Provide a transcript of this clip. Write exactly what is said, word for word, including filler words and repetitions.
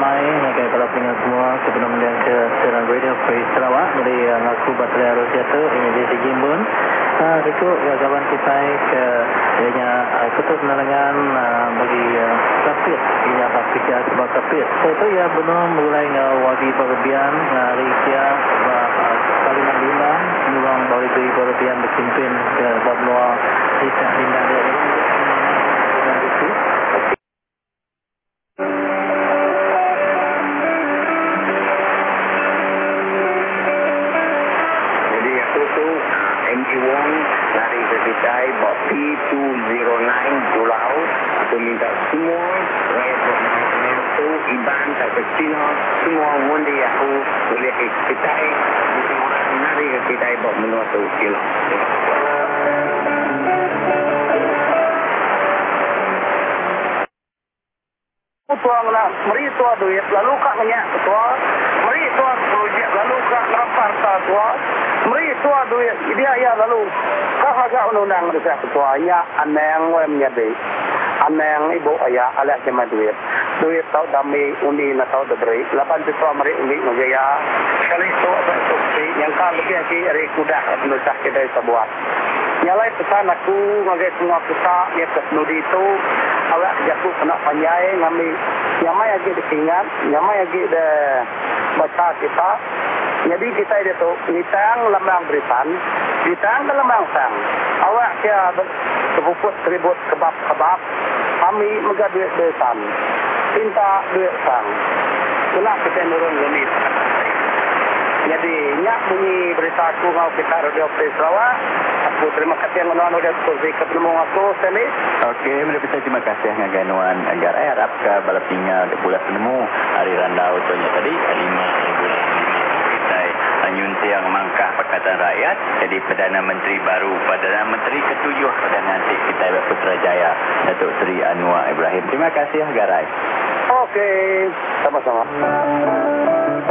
ramai dengan para pendengar semua sebelum mendengar ke siaran radio Free Sarawak dari uh, ngaku Bateri Arosiata ini di Sigimbun. Uh, ikut kawan kita ke ianya uh, ketua penerangan uh, bagi uh, kapit ianya Afrika sebab kapit. So itu ya benar mulai uh, wagi berlebihan uh, hari kia uh, Kalimantan Lima murang bagi beri berlebihan berkimpin ke Babnoa kita lindang dia ini. P two zero nine Pulau. Aku minta semua rakyat itu Iban tak Cina semua mundi aku boleh ke kita nari ke kita bawa menua tu kilo. Tuang nak meri tua duit lalu kak banyak tua meri tua projek lalu kak raparta tua meri tua duit dia ya lalu kak agak undang desak tua ya aneng we menjadi aneng ibu ayah alak cema duit duit tau dami undi na tau deberi lapan tua meri undi ngaya kali itu apa itu yang kak lebih lagi hari kuda menusah kita sebuah nyalai pesan aku ngagai semua kita ya kesnudi itu awak jatuh kena panjai ngami nyamai lagi dikingat nyamai lagi de baca kita jadi kita itu nitang lembang beritan nitang ke lembang sang awak kia sebuput ribut kebab-kebab kami megah duit besan pinta duit sang kena kita nurun limit. Jadi nyak bunyi berita aku ngau kita Radio Free Sarawak. Aku terima kasih yang menuan udah kursi ketemu aku sini. Okey, mereka terima kasih dengan ganuan agar saya harap ke balap tinggal boleh penemu hari randau contohnya tadi lima bulan kita anyunti yang mangkah Pakatan Rakyat jadi Perdana Menteri baru Perdana Menteri ketujuh Perdana Menteri kita Putrajaya Datuk Seri Anwar Ibrahim. Terima kasih Garai. Okey, sama-sama.